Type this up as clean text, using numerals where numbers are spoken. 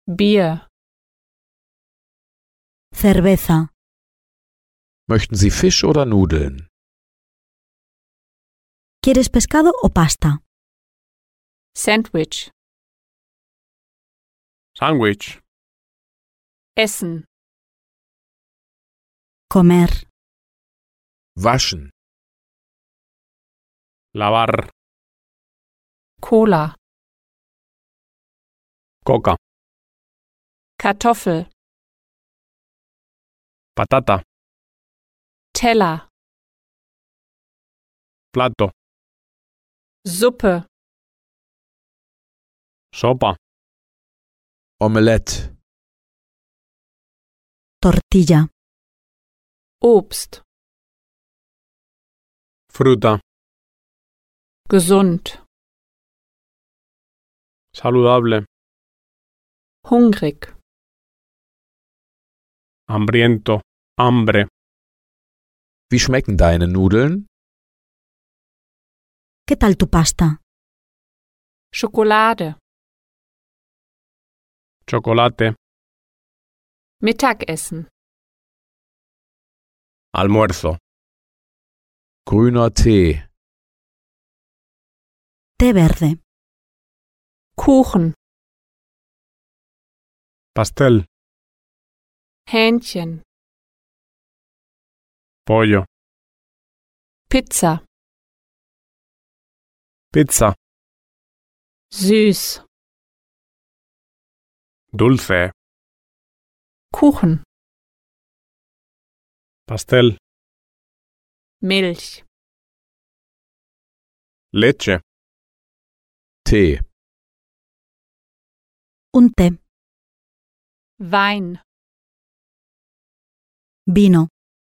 Bier. Cerveza. Möchten Sie Fisch oder Nudeln? ¿Quieres pescado o pasta? Sandwich. Sandwich. Essen. Comer. Waschen. Lavar. Cola. Coca. Kartoffel. Patata. Teller. Plato. Suppe. Sopa. Omelette. Tortilla. Obst. Fruta. Gesund. Saludable. Hungrig. Hambriento. Hambre. Wie schmecken deine Nudeln? ¿Qué tal tu pasta? Schokolade. Chocolate. Mittagessen. Almuerzo. Grüner Tee. Té verde. Kuchen. Pastel. Hähnchen. Pollo. Pizza. Pizza. Süß. Dulce. Kuchen. Pastel. Milch. Leche. Tee. Un té. Wein. Vino.